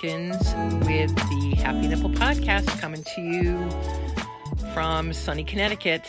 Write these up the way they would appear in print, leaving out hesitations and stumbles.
Atkins with the Happy Nipple Podcast, coming to you from sunny Connecticut.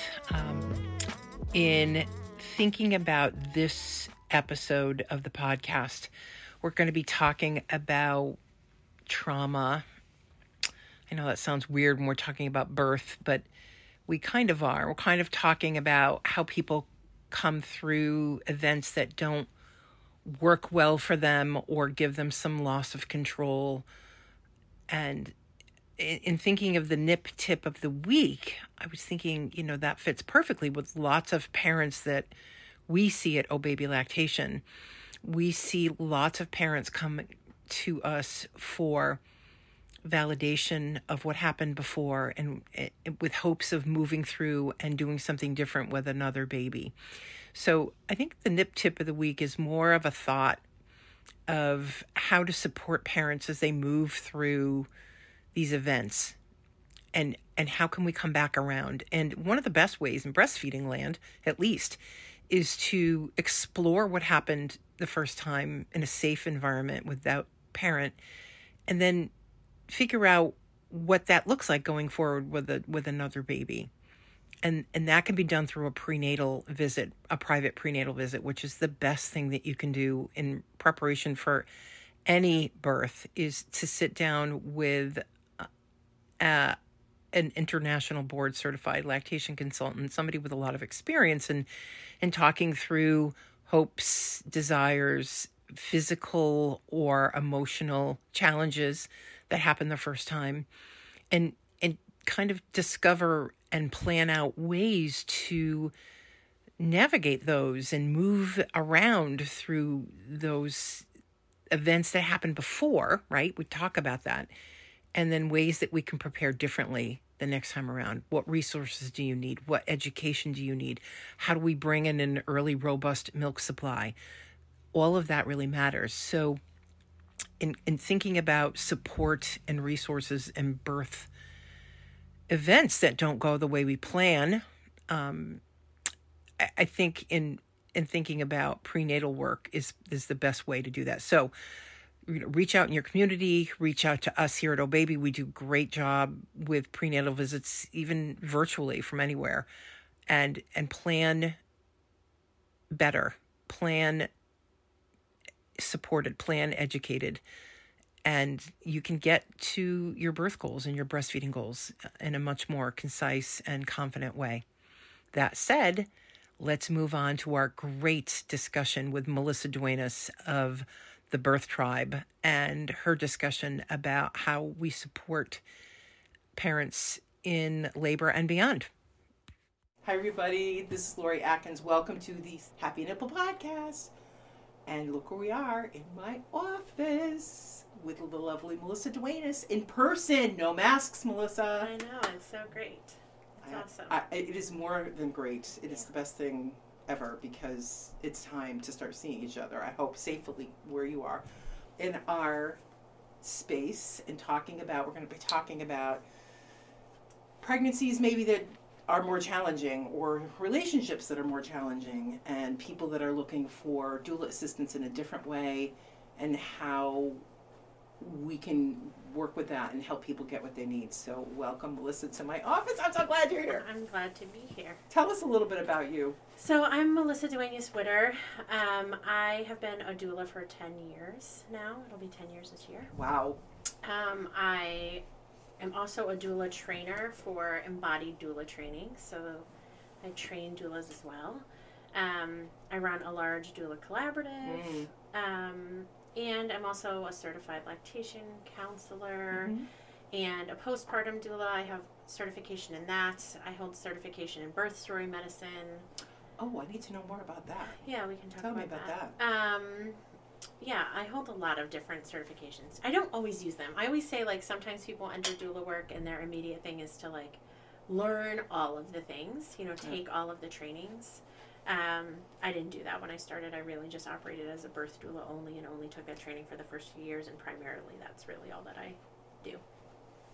In thinking about this episode of the podcast, we're going to be talking about trauma. I know that sounds weird when we're talking about birth, but we kind of are. We're kind of talking about how people come through events that don't work well for them or give them some loss of control. And in thinking of the nip tip of the week, I was thinking, that fits perfectly with lots of parents that we see at Oh Baby Lactation. We see lots of parents come to us for validation of what happened before and with hopes of moving through and doing something different with another baby. So I think the nip tip of the week is more of a thought of how to support parents as they move through these events and how can we come back around. And one of the best ways in breastfeeding land, at least, is to explore what happened the first time in a safe environment without parent, and then figure out what that looks like going forward with another baby. And that can be done through a prenatal visit, a private prenatal visit, which is the best thing that you can do in preparation for any birth, is to sit down with an international board certified lactation consultant, somebody with a lot of experience in talking through hopes, desires, physical or emotional challenges that happen the first time, and kind of discover and plan out ways to navigate those and move around through those events that happened before, right? We talk about that. And then ways that we can prepare differently the next time around. What resources do you need? What education do you need? How do we bring in an early, robust milk supply? All of that really matters. So in thinking about support and resources and birth events that don't go the way we plan, I think in thinking about prenatal work is the best way to do that. So reach out in your community, reach out to us here at Oh Baby. We do a great job with prenatal visits, even virtually from anywhere, and plan better, plan supported, plan educated, and you can get to your birth goals and your breastfeeding goals in a much more concise and confident way. That said, let's move on to our great discussion with Melissa Duenas of the Birth Tribe and her discussion about how we support parents in labor and beyond. Hi, everybody. This is Lori Atkins. Welcome to the Happy Nipple Podcast. And look where we are, in my office with the lovely Melissa Duenas in person. No masks, Melissa. I know, it's so great. It's awesome. It is more than great. It is the best thing ever because it's time to start seeing each other. I hope safely where you are in our space and we're going to be talking about pregnancies maybe that are more challenging, or relationships that are more challenging, and people that are looking for doula assistance in a different way, and how we can work with that and help people get what they need. So welcome, Melissa, to my office. I'm so glad you're here. I'm glad to be here. Tell us a little bit about you. So I'm Melissa Duenas-Witter. I have been a doula for 10 years now. It'll be 10 years this year. Wow. I am also a doula trainer for embodied doula training, so I train doulas as well. I run a large doula collaborative, and I'm also a certified lactation counselor and a postpartum doula. I have certification in that. I hold certification in birth story medicine. Oh, I need to know more about that. Yeah, we can talk about that. Yeah, I hold a lot of different certifications. I don't always use them. I always say, sometimes people enter doula work and their immediate thing is to, learn all of the things, take all of the trainings. I didn't do that when I started. I really just operated as a birth doula only and only took that training for the first few years, and primarily that's really all that I do.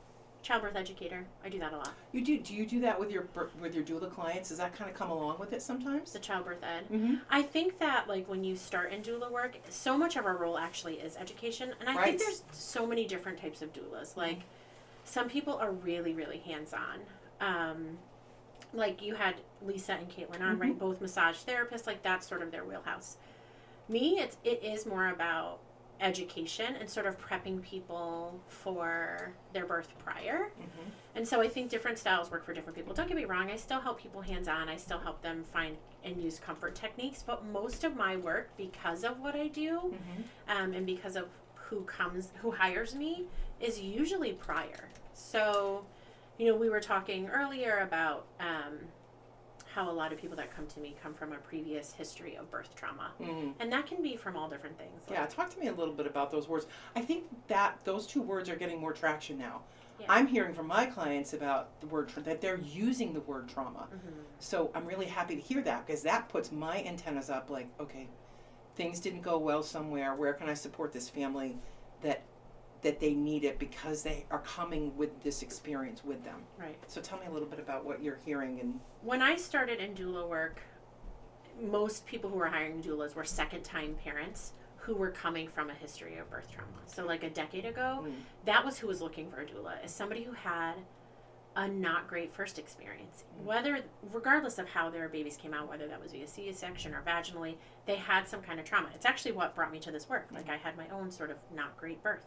Childbirth educator. I do that a lot. You do? Do you do that with your doula clients? Does that kind of come along with it sometimes? The childbirth ed. Mm-hmm. I think that like when you start in doula work, so much of our role actually is education, and I Right. think there's so many different types of doulas. Like some people are really, really hands-on. Like you had Lisa and Caitlin on, right? Both massage therapists. Like that's sort of their wheelhouse. Me, it is more about education and sort of prepping people for their birth prior. Mm-hmm. And so I think different styles work for different people. Don't get me wrong, I still help people hands-on. I still help them find and use comfort techniques. But most of my work, because of what I do, and because of who hires me, is usually prior. So, we were talking earlier about how a lot of people that come to me come from a previous history of birth trauma. And that can be from all different things. Yeah, talk to me a little bit about those words. I think that those two words are getting more traction now. Yeah. I'm hearing from my clients about the word, that they're using the word trauma. So I'm really happy to hear that, because that puts my antennas up like, okay, things didn't go well somewhere. Where can I support this family that they need it because they are coming with this experience with them? Right. So tell me a little bit about what you're hearing. And when I started in doula work, most people who were hiring doulas were second-time parents who were coming from a history of birth trauma. So like a decade ago, that was who was looking for a doula, is somebody who had a not great first experience. Regardless of how their babies came out, whether that was via C-section or vaginally, they had some kind of trauma. It's actually what brought me to this work. Like I had my own sort of not great birth.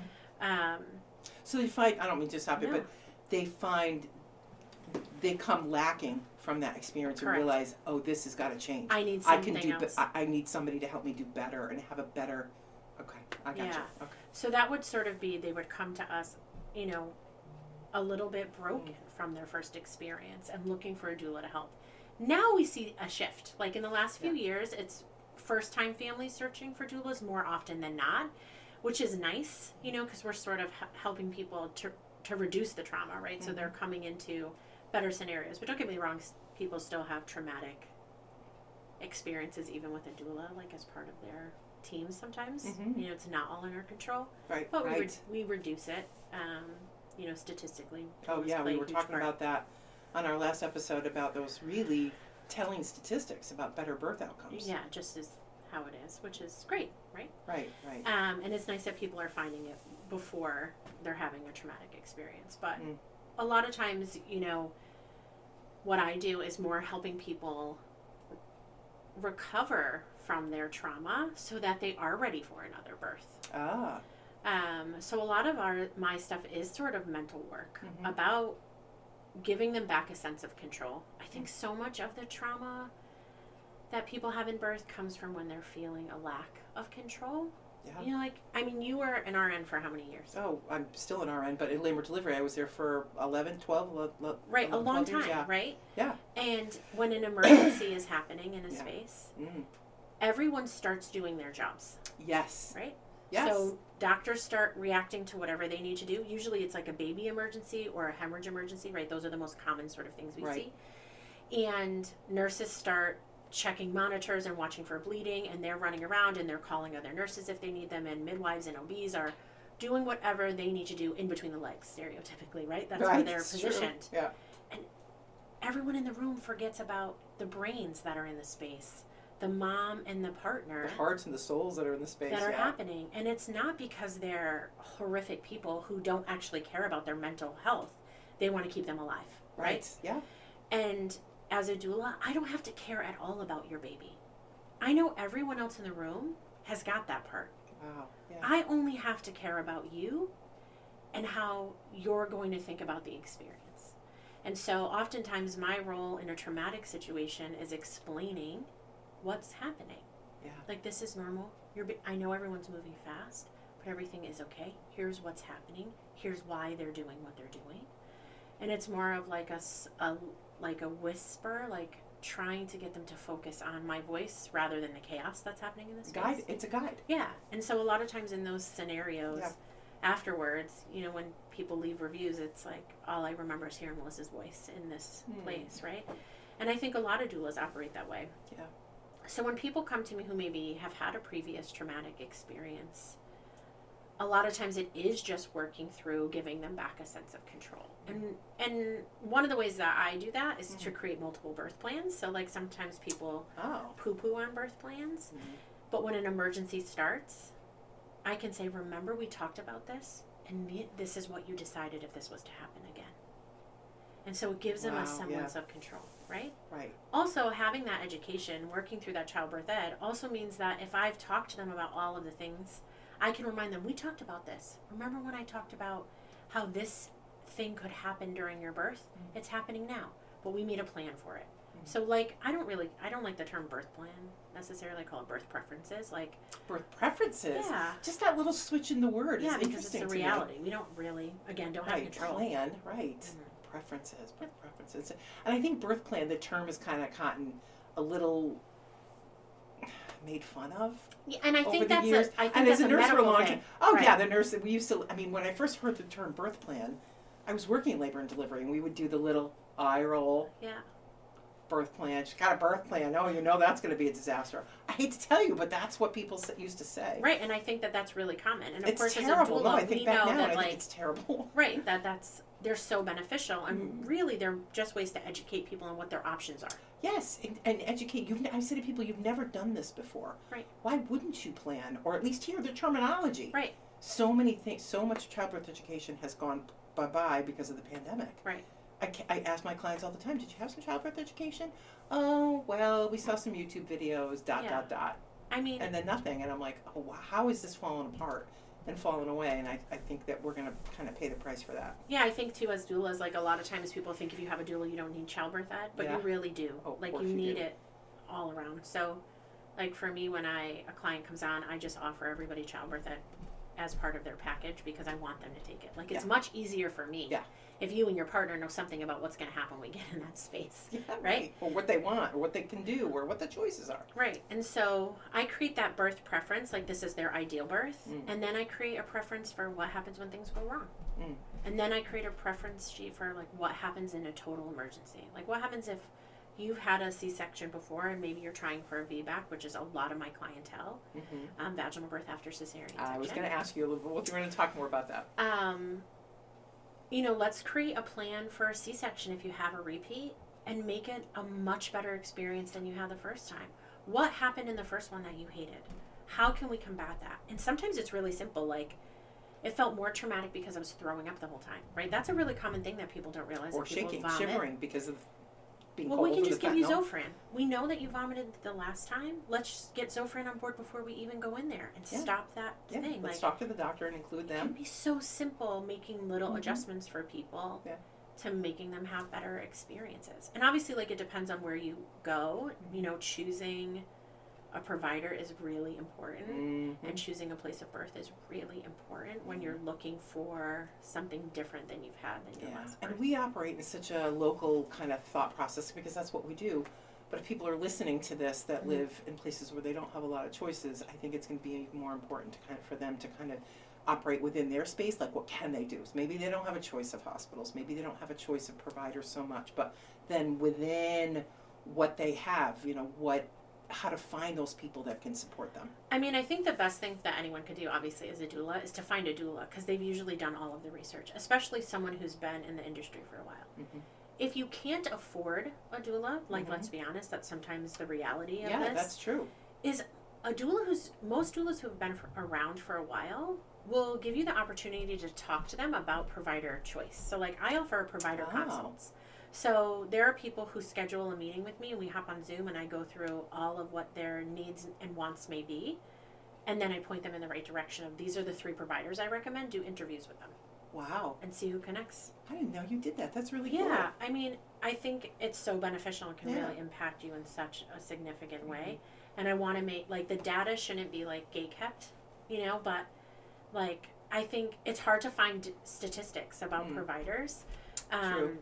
So they find, I don't mean to stop you, No. but they come lacking from that experience. Correct. And realize, oh, this has got to change. I need something else. I need somebody to help me do better and have a better. Okay, I got you. Okay. So that would sort of be, they would come to us, a little bit broken from their first experience and looking for a doula to help. Now we see a shift. Like in the last few years, it's first-time families searching for doulas more often than not, which is nice, because we're sort of helping people to reduce the trauma, right? So they're coming into better scenarios. But don't get me wrong, people still have traumatic experiences even with a doula, like as part of their teams sometimes. It's not all in our control. Right. But we reduce it, statistically. Oh, yeah, we were talking part. about that on our last episode, about those really telling statistics about better birth outcomes. Yeah, just as how it is, which is great, right? Right. And it's nice that people are finding it before they're having a traumatic experience. But a lot of times, what I do is more helping people recover from their trauma so that they are ready for another birth. So a lot of my stuff is sort of mental work about giving them back a sense of control. I think so much of the trauma that people have in birth comes from when they're feeling a lack of control. Yeah. You were an RN for how many years? Oh, I'm still an RN, but in labor delivery, I was there for 11, 12, right, a long time, years, right? Yeah. And when an emergency is happening in a space, everyone starts doing their jobs. Yes. Right? Yes. So doctors start reacting to whatever they need to do. Usually it's like a baby emergency or a hemorrhage emergency, right? Those are the most common sort of things we see. And nurses start checking monitors and watching for bleeding, and they're running around and they're calling other nurses if they need them, and midwives and OBs are doing whatever they need to do in between the legs, stereotypically, right? That's where they're positioned. True. Yeah. And everyone in the room forgets about the brains that are in the space, the mom and the partner. The hearts and the souls that are in the space. That are happening. And it's not because they're horrific people who don't actually care about their mental health. They want to keep them alive, right? Yeah. And as a doula, I don't have to care at all about your baby. I know everyone else in the room has got that part. Wow. Yeah. I only have to care about you and how you're going to think about the experience. And so oftentimes my role in a traumatic situation is explaining what's happening. Yeah. Like, this is normal. I know everyone's moving fast, but everything is okay. Here's what's happening. Here's why they're doing what they're doing. And it's more of like a whisper, like trying to get them to focus on my voice rather than the chaos that's happening in this space. It's a guide. Yeah. And so a lot of times in those scenarios, afterwards, when people leave reviews, it's like, all I remember is hearing Melissa's voice in this place, right? And I think a lot of doulas operate that way. Yeah. So when people come to me who maybe have had a previous traumatic experience, a lot of times it is just working through giving them back a sense of control. And one of the ways that I do that is to create multiple birth plans. So like sometimes people poo-poo on birth plans, but when an emergency starts, I can say, remember we talked about this, and this is what you decided if this was to happen again. And so it gives them a semblance of control, right? Right. Also, having that education, working through that childbirth ed, also means that if I've talked to them about all of the things, I can remind them, we talked about this. Remember when I talked about how this thing could happen during your birth? It's happening now, but we made a plan for it. So like, I don't like the term birth plan necessarily. I call it birth preferences. Like birth preferences. Yeah. Just that little switch in the word is because interesting it's a reality. We don't really, again, don't have control. Plan, right. Preferences, birth preferences. And I think birth plan, the term has kind of gotten a little made fun of. Yeah, and I think that's a nurse for a long time. The nurse, we used to, I mean, when I first heard the term birth plan, I was working in labor and delivery, and we would do the little eye roll. Yeah. Birth plan. She's got a birth plan. Oh, you know that's going to be a disaster. I hate to tell you, but that's what people used to say. Right, and I think that that's really common. And of it's course, terrible. as a doula, no, I think we back know now, that I like think it's terrible. Right, they're so beneficial, and really they're just ways to educate people on what their options are. Yes, and educate. I say to people, you've never done this before. Right. Why wouldn't you plan, or at least hear the terminology? Right. So many things. So much childbirth education has gone bye because of the pandemic. Right. I ask my clients all the time, did you have some childbirth education? Oh, well, we saw some YouTube videos, ... I mean... And then nothing. And I'm like, oh, wow, how is this falling apart and falling away? And I think that we're going to kind of pay the price for that. Yeah, I think, too, as doulas, like, a lot of times people think if you have a doula, you don't need childbirth ed. But you really do. Oh, like, you need it all around. So, like, for me, when a client comes on, I just offer everybody childbirth ed as part of their package because I want them to take it. Like, it's much easier for me if you and your partner know something about what's going to happen when we get in that space. Yeah, right? Or what they want, or what they can do, or what the choices are. Right. And so I create that birth preference, like this is their ideal birth, and then I create a preference for what happens when things go wrong. And then I create a preference sheet for like what happens in a total emergency. Like what happens if you've had a C-section before and maybe you're trying for a VBAC, which is a lot of my clientele, vaginal birth after cesarean section. I was going to ask you a little bit, we're going to talk more about that. You know, let's create a plan for a C-section if you have a repeat and make it a much better experience than you had the first time. What happened in the first one that you hated? How can we combat that? And sometimes it's really simple, like it felt more traumatic because I was throwing up the whole time, right? That's a really common thing that people don't realize. Or shaking, shivering because of being cold. Well, we can just give you Zofran. We know that you vomited the last time. Let's just get Zofran on board before we even go in there and stop that thing. Let's talk to the doctor and include them. It can be so simple, making little adjustments for people to making them have better experiences. And obviously, like, it depends on where you go. You know, choosing a provider is really important, and choosing a place of birth is really important when you're looking for something different than you've had than your last birth. And we operate in such a local kind of thought process because that's what we do. But if people are listening to this that live in places where they don't have a lot of choices, I think it's going to be more important for them to kind of operate within their space. Like, what can they do? So maybe they don't have a choice of hospitals. Maybe they don't have a choice of providers so much. But then within what they have, you know, how to find those people that can support them. I mean, I think the best thing that anyone could do, obviously, as a doula, is to find a doula because they've usually done all of the research, especially someone who's been in the industry for a while. If you can't afford a doula, like, let's be honest, that's sometimes the reality of this. Yeah, that's true. Is a doula most doulas who have been around for a while will give you the opportunity to talk to them about provider choice. So, like, I offer provider consults. So there are people who schedule a meeting with me and we hop on Zoom and I go through all of what their needs and wants may be. And then I point them in the right direction of these are the 3 providers I recommend. Do interviews with them. Wow. And see who connects. I didn't know you did that. That's really cool. Yeah. I mean, I think it's so beneficial and can really impact you in such a significant way. And I want to make, like, the data shouldn't be, like, gatekept, you know, but, like, I think it's hard to find statistics about providers. True.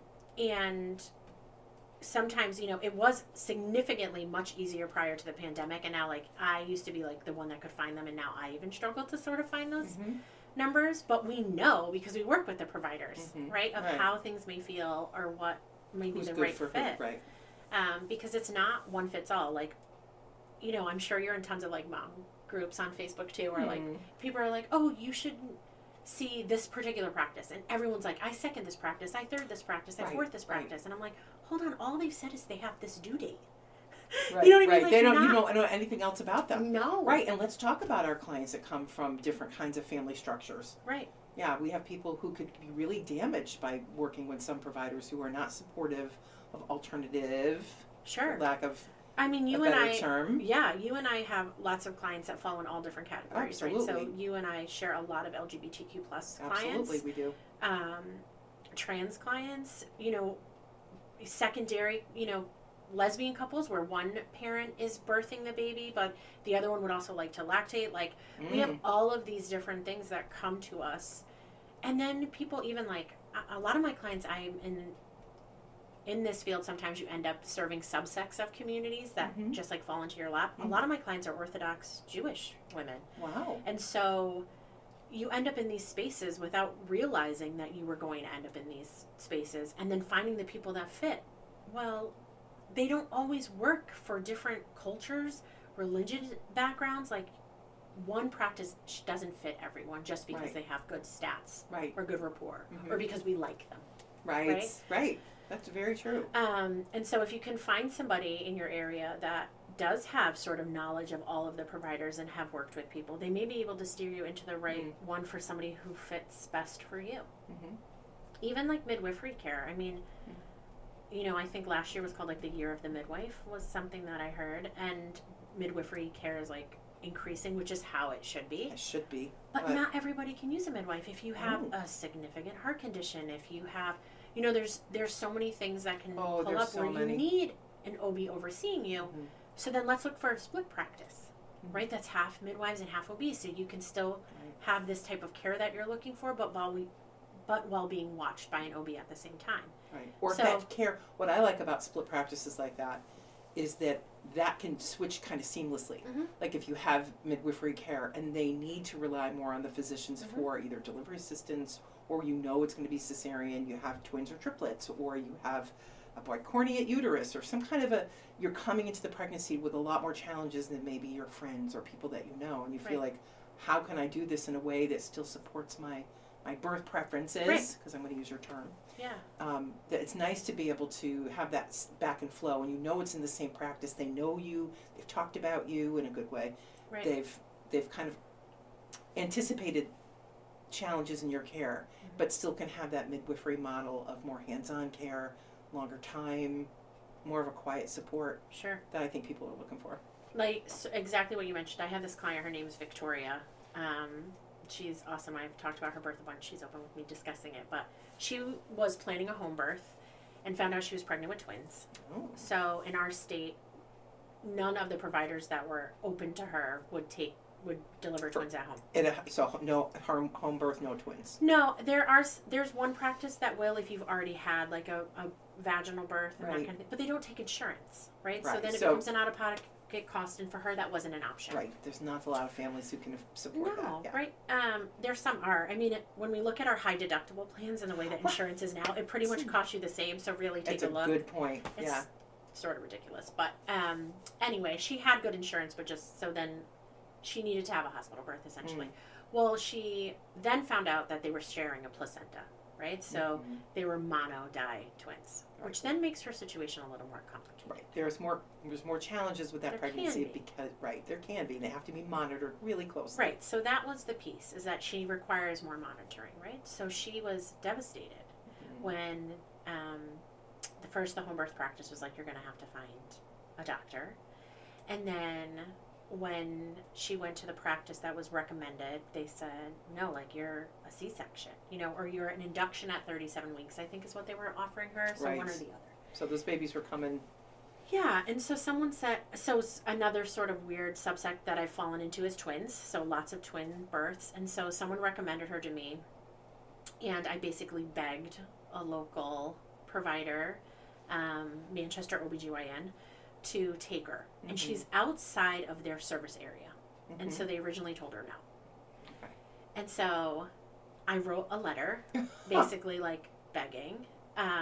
And sometimes, you know, it was significantly much easier prior to the pandemic. And now, like, I used to be, like, the one that could find them. And now I even struggle to sort of find those numbers. But we know, because we work with the providers, right, of how things may feel or what may be the right fit. Because it's not one fits all. Like, you know, I'm sure you're in tons of, like, mom groups on Facebook too, where like people are like, oh, you should see this particular practice, and everyone's like, I second this practice, I third this practice, I fourth this practice, and I'm like, hold on, all they've said is they have this due date. Right, you know what I mean? Like, you don't know anything else about them. No. Right, and let's talk about our clients that come from different kinds of family structures. Right. Yeah, we have people who could be really damaged by working with some providers who are not supportive of alternative, Sure. lack of I mean, you a and better I, term. yeah, you and I have lots of clients that fall in all different categories, right? So Absolutely. you and I share a lot of LGBTQ plus clients. Absolutely, we do. Trans clients, secondary, lesbian couples where one parent is birthing the baby, but the other one would also like to lactate. Like, we have all of these different things that come to us. And then people even like, a lot of my clients, I'm in this field, sometimes you end up serving subsects of communities that just like fall into your lap. A lot of my clients are Orthodox Jewish women. Wow. And so you end up in these spaces without realizing that you were going to end up in these spaces, and then finding the people that fit. Well, they don't always work for different cultures, religious backgrounds. Like, one practice doesn't fit everyone just because Right. they have good stats Right. or good rapport or because we like them. Right. That's very true. And so if you can find somebody in your area that does have sort of knowledge of all of the providers and have worked with people, they may be able to steer you into the right one for somebody who fits best for you. Even like midwifery care. I mean, I think last year was called like the year of the midwife was something that I heard, and midwifery care is like increasing, which is how it should be. It should be. But not everybody can use a midwife. If you have a significant heart condition, if you have, there's so many things that can pull up where you need an OB overseeing you. So then let's look for a split practice, right? That's half midwives and half OBs, so you can still have this type of care that you're looking for, but while being watched by an OB at the same time. Right. Or that care. What I like about split practices like that is that can switch kind of seamlessly. Like if you have midwifery care and they need to rely more on the physicians for either delivery assistance, or it's going to be cesarean, you have twins or triplets, or you have a bicornuate uterus, or some kind of you're coming into the pregnancy with a lot more challenges than maybe your friends or people that you know, and you feel like, how can I do this in a way that still supports my birth preferences, because I'm going to use your term. Yeah. That it's nice to be able to have that back and flow, and it's in the same practice. They know you. They've talked about you in a good way. Right. They've kind of anticipated challenges in your care, but still can have that midwifery model of more hands-on care, longer time, more of a quiet support. Sure. That I think people are looking for. Like, exactly what you mentioned. I have this client. Her name is Victoria. She's awesome. I've talked about her birth a bunch. She's open with me discussing it. But she was planning a home birth and found out she was pregnant with twins. Oh. So in our state, none of the providers that were open to her would deliver twins at home. So no home birth, no twins. No, there's one practice that will if you've already had like a vaginal birth and that kind of thing. But they don't take insurance, right? So then it becomes an out-of-pocket cost, and for her that wasn't an option. Right. There's not a lot of families who can support that. No, right? There's some are. I mean, when we look at our high deductible plans and the way that insurance is now, it pretty much costs you the same. So really take a look. That's a good point. It's sort of ridiculous. But anyway, she had good insurance, but just so then she needed to have a hospital birth essentially. Well, she then found out that they were sharing a placenta, right? So they were mono-di twins, which then makes her situation a little more complicated. Right. There's more challenges with that pregnancy because there can be. They have to be monitored really closely. Right. So that was the piece, is that she requires more monitoring, right? So she was devastated when the home birth practice was like, you're going to have to find a doctor. And then when she went to the practice that was recommended, they said, no, like, you're a C-section, or you're an induction at 37 weeks, I think is what they were offering her. So one or the other. So those babies were coming. Yeah, and so someone said, another sort of weird subsect that I've fallen into is twins, so lots of twin births, and so someone recommended her to me, and I basically begged a local provider, Manchester OBGYN, to take her, and she's outside of their service area, and so they originally told her no. Okay. And so I wrote a letter, basically like begging,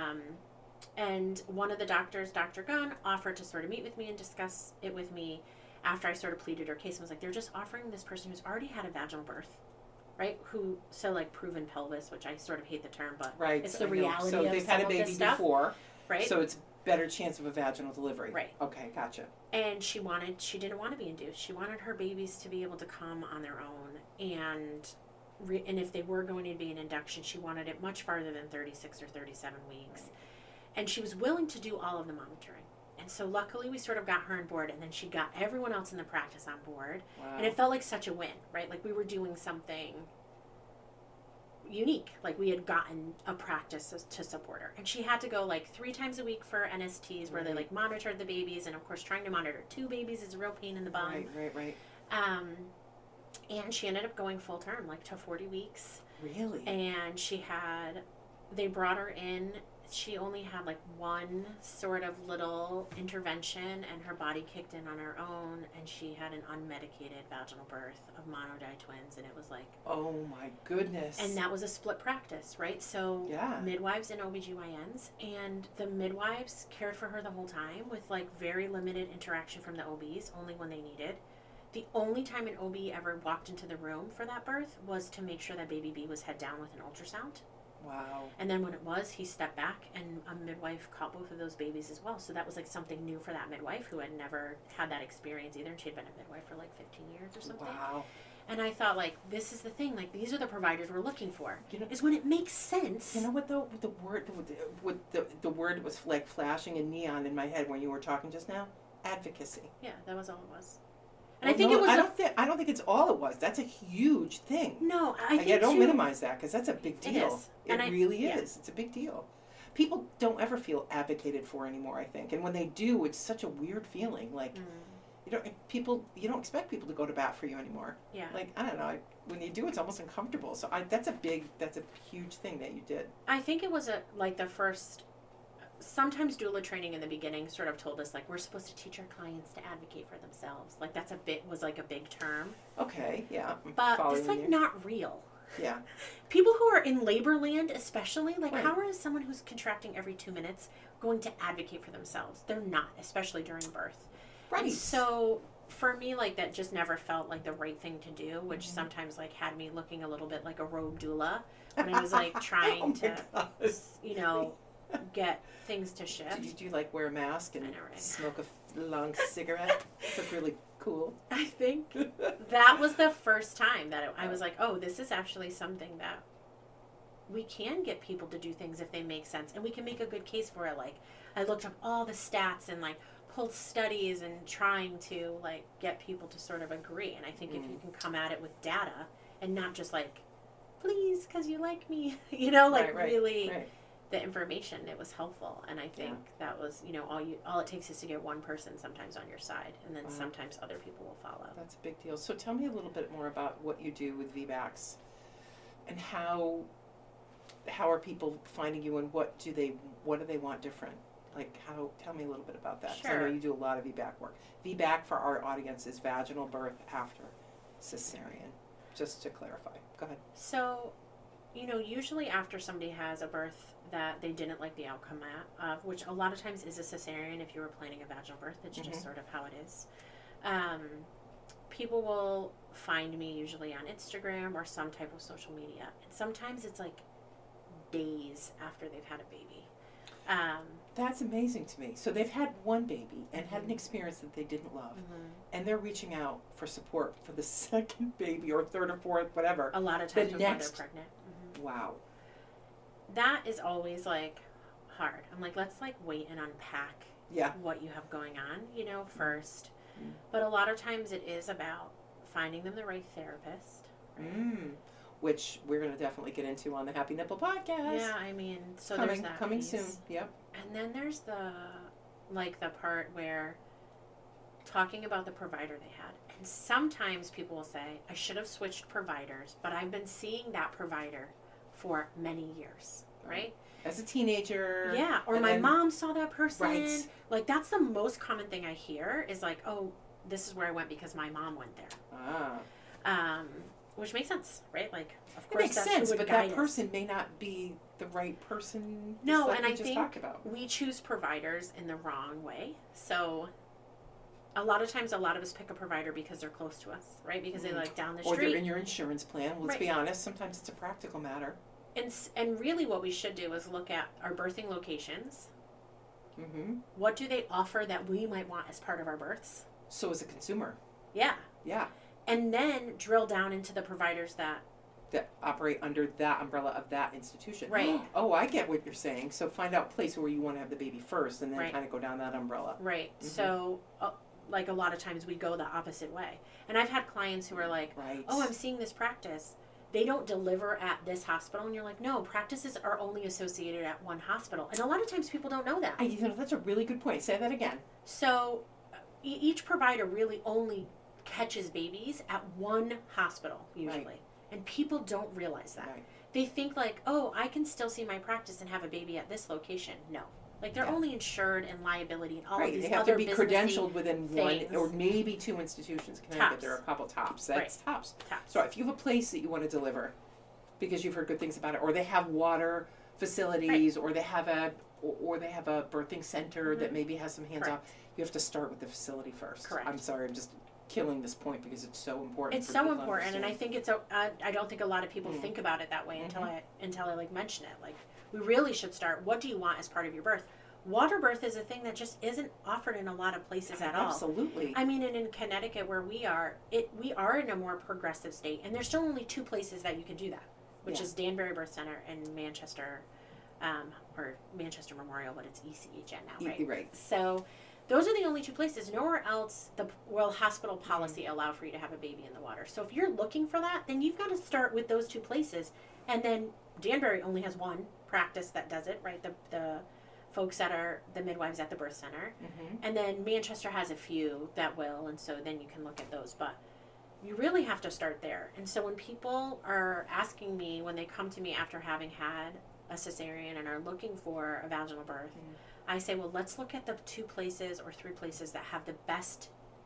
and one of the doctors, Dr. Gunn, offered to sort of meet with me and discuss it with me. after I sort of pleaded her case, I was like, they're just offering this person who's already had a vaginal birth, right? So like proven pelvis, which I sort of hate the term, but it's the reality so of they've some had a of this baby stuff, before, right? So it's better chance of a vaginal delivery. Right. Okay, gotcha. And she didn't want to be induced. She wanted her babies to be able to come on their own. And if they were going to be an induction, she wanted it much farther than 36 or 37 weeks. And she was willing to do all of the monitoring. And so luckily we sort of got her on board, and then she got everyone else in the practice on board. Wow. And it felt like such a win, right? Like we were doing something unique. Like we had gotten a practice to support her. And she had to go like 3 times a week for NSTs where they like monitored the babies. And of course trying to monitor 2 babies is a real pain in the bum. Right. And she ended up going full term, like to 40 weeks. Really? And they brought her in. She only had like one sort of little intervention, and her body kicked in on her own, and she had an unmedicated vaginal birth of monodi twins, and it was like, oh my goodness. and that was a split practice, right? So yeah. Midwives and OBGYNs, and the midwives cared for her the whole time with like very limited interaction from the OBs, only when they needed. The only time an OB ever walked into the room for that birth was to make sure that baby B was head down with an ultrasound. Wow. And then when it was, he stepped back, and a midwife caught both of those babies as well. So that was like something new for that midwife who had never had that experience either. And she had been a midwife for like 15 years or something. Wow. And I thought, like, this is the thing. Like, these are the providers we're looking for. You know, is when it makes sense. You know what though? The word was like flashing in neon in my head when you were talking just now. Advocacy. Yeah, that was all it was. And I think it was. I don't think it's all it was. That's a huge thing. No, I think don't minimize that because that's a big deal. It is. It really is. It's a big deal. People don't ever feel advocated for anymore, I think, and when they do, it's such a weird feeling. Like you don't expect people to go to bat for you anymore. Yeah. Like I don't know. When you do, it's almost uncomfortable. So that's a huge thing that you did. I think it was the first. Sometimes doula training in the beginning sort of told us like we're supposed to teach our clients to advocate for themselves. Like that's was like a big term. Okay, yeah. But it's like not real. Yeah. People who are in labor land especially, like right. How is someone who's contracting every 2 minutes going to advocate for themselves? They're not, especially during birth. Right. And so for me, like that just never felt like the right thing to do, which sometimes like had me looking a little bit like a robe doula when I was like trying to, get things to shift. Did you like wear a mask and smoke a long cigarette? Look really cool. I think that was the first time that I was like, oh, this is actually something that we can get people to do things if they make sense, and we can make a good case for it. Like I looked up all the stats and like pulled studies and trying to like get people to sort of agree. And I think if you can come at it with data and not just like, please, because you like me, really. Right. The information, it was helpful, and I think that was all it takes is to get one person sometimes on your side, and then sometimes other people will follow. That's a big deal. So tell me a little bit more about what you do with VBACs, and how are people finding you, and what do they want different? Like tell me a little bit about that. Sure. I know you do a lot of VBAC work. VBAC for our audience is vaginal birth after cesarean. Just to clarify. Go ahead. So, usually after somebody has a birth that they didn't like the outcome of, which a lot of times is a cesarean if you were planning a vaginal birth. It's just sort of how it is. People will find me usually on Instagram or some type of social media. And sometimes it's like days after they've had a baby. That's amazing to me. So they've had one baby and had an experience that they didn't love, and they're reaching out for support for the second baby or third or fourth, whatever. A lot of times before they're pregnant. Wow. That is always like hard. I'm like, let's like wait and unpack what you have going on, first. But a lot of times it is about finding them the right therapist. Right? Which we're going to definitely get into on the Happy Nipple podcast. Yeah, I mean, so there's that coming piece. soon. Yep. And then there's the part where talking about the provider they had. And sometimes people will say, I should have switched providers, but I've been seeing that provider for many years, right? As a teenager. Yeah, or my mom saw that person. Right. Like, that's the most common thing I hear is like, oh, this is where I went because my mom went there. Which makes sense, right? Like, of course, it makes sense, but that person may not be the right person. No, and I think we choose providers in the wrong way. So a lot of times, a lot of us pick a provider because they're close to us, right? Because they like down the Or street. they're in your insurance plan. Let's Right. be honest. Sometimes it's a practical matter. And really what we should do is look at our birthing locations. Mm-hmm. What do they offer that we might want as part of our births? So as a consumer, Yeah. yeah, And then drill down into the providers that that operate under that umbrella of that institution. Right. Oh, I get what you're saying. So find out a place where you want to have the baby first, and then Right. kind of go down that umbrella. right. Mhm. So like a lot of times we go the opposite way. And I've had clients who are like, Right. "Oh, I'm seeing this practice. They don't deliver at this hospital." And you're like, "No, practices are only associated at one hospital." And a lot of times people don't know that. That's a really good point. Say that again. So each provider really only catches babies at one hospital usually. Right. And people don't realize that. Right. They think like, "Oh, I can still see my practice and have a baby at this location." No. Like they're Yeah. only insured and liability and all Right. of these They have other to be businessy credentialed within things. one or maybe two institutions. Connecticut, Tops. there are a couple tops. That's tops. taps. So if you have a place that you want to deliver because you've heard good things about it, or they have water facilities, or they have a birthing center that maybe has some hands off, you have to start with the facility first. Correct. I'm sorry, I'm just killing this point because it's so important. It's for so people to important, and I understand. think I don't think a lot of people think about it that way until I like mention it. Like we really should start. What do you want as part of your birth? Water birth is a thing that just isn't offered in a lot of places at all. Absolutely. I mean, and in Connecticut where we are in a more progressive state, and there's still only two places that you can do that, which Yeah. is Danbury Birth Center and Manchester, or Manchester Memorial, but it's ECHN now, right? Right. So those are the only two places. Nowhere else will hospital policy allow for you to have a baby in the water. So if you're looking for that, then you've got to start with those two places. And then Danbury only has one practice that does it, right? The folks that are the midwives at the birth center. Mm-hmm. And then Manchester has a few that will, and so then you can look at those. But you really have to start there. And so when people are asking me, when they come to me after having had a cesarean and are looking for a vaginal birth, I say, well, let's look at the two places or three places that have the best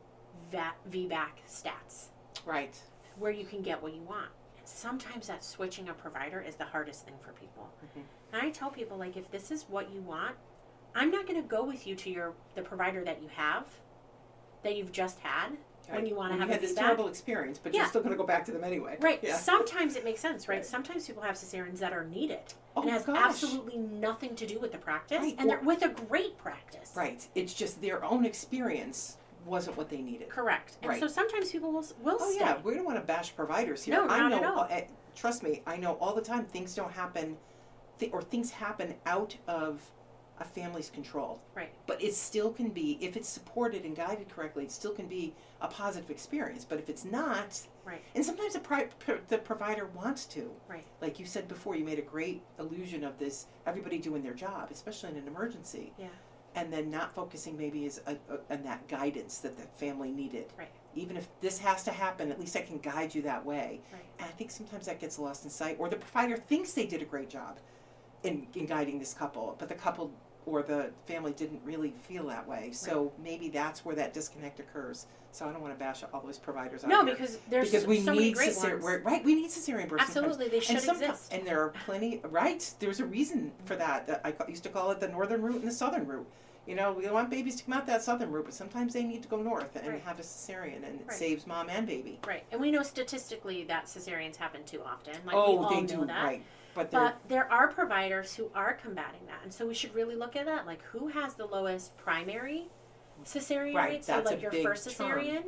VBAC stats, Right. where you can get what you want. And sometimes that switching a provider is the hardest thing for people. Mhm. And I tell people, like, if this is what you want, I'm not going to go with you to the provider that you have, that you've just had, when you want to have had a this VBAC. terrible experience, but you're Yeah. still going to go back to them anyway. Right. Yeah. Sometimes it makes sense, right? Right. Sometimes people have cesareans that are needed. Oh, and it has gosh. absolutely nothing to do with the practice. Right. And they're with a great practice. Right. It's just their own experience wasn't what they needed. Correct. And Right. so sometimes people will Oh stay. yeah, we don't want to bash providers here. No, I not know. at all. Trust me, I know all the time things don't happen, or things happen out of a family's control. Right. But it still can be, if it's supported and guided correctly, it still can be a positive experience. But if it's not, Right. and sometimes the provider wants to. Right. Like you said before, you made a great illusion of this, everybody doing their job, especially in an emergency. Yeah. And then not focusing maybe on that guidance that the family needed. Right. Even if this has to happen, at least I can guide you that way. Right. And I think sometimes that gets lost in sight, or the provider thinks they did a great job in guiding this couple, but the couple or the family didn't really feel that way. So maybe that's where that disconnect occurs. So I don't want to bash all those providers out No, here. because there's Because we so many need great cesarean, ones. right? We need cesarean births. Absolutely, they should exist. And there are plenty, right? There's a reason for that. I used to call it the northern route and the southern route. You know, we want babies to come out that southern route, but sometimes they need to go north and Right. have a cesarean, and it Right. saves mom and baby. Right. And we know statistically that cesareans happen too often. Like we Oh, all they know do, that. right? But But there are providers who are combating that. And so we should really look at that. Like who has the lowest primary cesarean Right, rate? So that's like a your big first cesarean.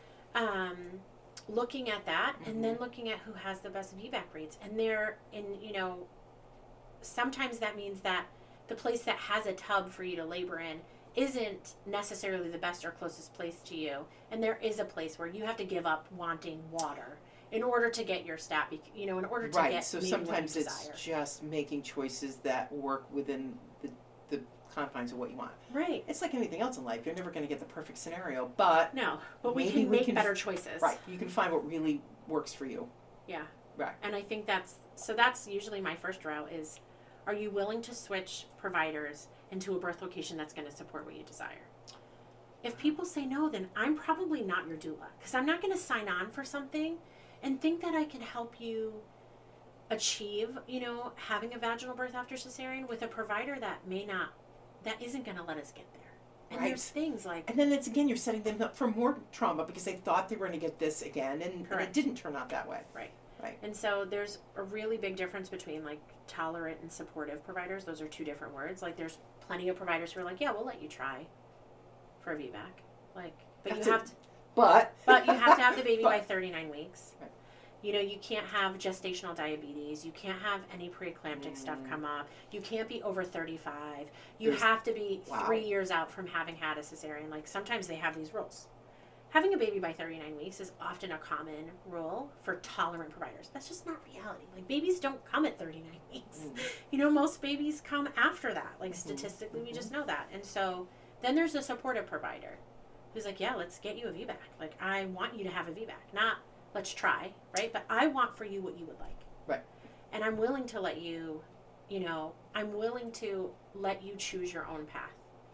Looking at that and then Mm-hmm. looking at who has the best VBAC rates. And they're sometimes that means that the place that has a tub for you to labor in isn't necessarily the best or closest place to you. And there is a place where you have to give up wanting water in order to get your stat, in order to right. get So maybe what you sometimes it's desire. just making choices that work within the confines of what you want. Right. It's like anything else in life. You're never going to get the perfect scenario, but No, but we maybe can we make can better choices. right, you can find what really works for you. Yeah. Right. And I think that's usually my first route is, are you willing to switch providers into a birth location that's going to support what you desire? If people say no, then I'm probably not your doula, because I'm not going to sign on for something and think that I can help you achieve, having a vaginal birth after cesarean with a provider that isn't going to let us get there. And Right. there's things like... And then it's, again, you're setting them up for more trauma because they thought they were going to get this again, and it didn't turn out that way. Right. Right. And so there's a really big difference between like tolerant and supportive providers. Those are two different words. Like there's plenty of providers who are like, yeah, we'll let you try for a VBAC. Like, but That's you have it. to, But you have to have the baby But- by 39 weeks. Right. You know, you can't have gestational diabetes. You can't have any preeclamptic stuff come up. You can't be over 35. You There's- have to be wow. 3 years out from having had a cesarean. Like sometimes they have these rules. Having a baby by 39 weeks is often a common rule for tolerant providers. That's just not reality. Like babies don't come at 39 weeks. You know, most babies come after that. Like statistically, we just know that. And so then there's a supportive provider who's like, yeah, let's get you a VBAC. Like I want you to have a VBAC, not let's try, right? But I want for you what you would like. Right. And I'm willing to let you, you know, I'm willing to let you choose your own path.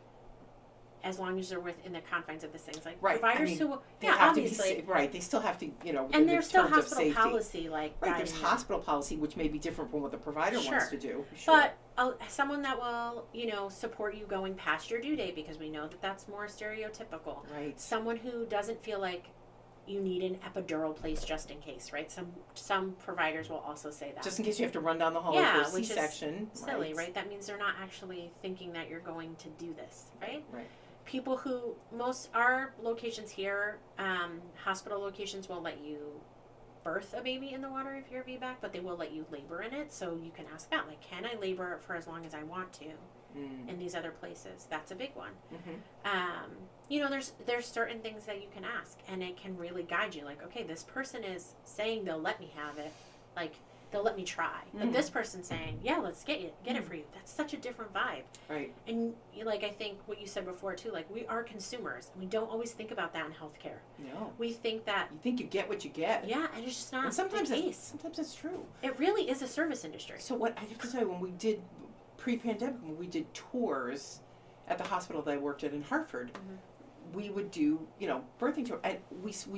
As long as they're within the confines of the things, like Right. providers I mean, who, they yeah, have to be obviously, right. They still have to, you know, within and the there's still terms of hospital safety. policy, like Right. There's guiding them. hospital policy, which may be different from what the provider wants Sure. to do. Sure. But someone that will, you know, support you going past your due date because we know that that's more stereotypical. Right. Someone who doesn't feel like you need an epidural placed just in case, right? Some providers will also say that. Just in case you have to run down the hall Yeah, for a which is C-section. silly, right? That means they're not actually thinking that you're going to do this, right? Right. People who, most, our locations here, hospital locations won't let you birth a baby in the water if you're a VBAC, but they will let you labor in it. So you can ask that, like, can I labor for as long as I want to in these other places? That's a big one. Mm-hmm. You know, there's certain things that you can ask, and it can really guide you. Like, okay, this person is saying they'll let me have it, like they'll let me try. But this person's saying, yeah, let's get it for you. That's such a different vibe. Right. And like I think what you said before too, like we are consumers, and we don't always think about that in healthcare. No. We think that You think you get what you get. yeah, and it's just not And sometimes the it's, case. sometimes it's true. It really is a service industry. So what I have to tell you, when we did pre-pandemic, when we did tours at the hospital that I worked at in Hartford, we would do, you know, birthing tour, and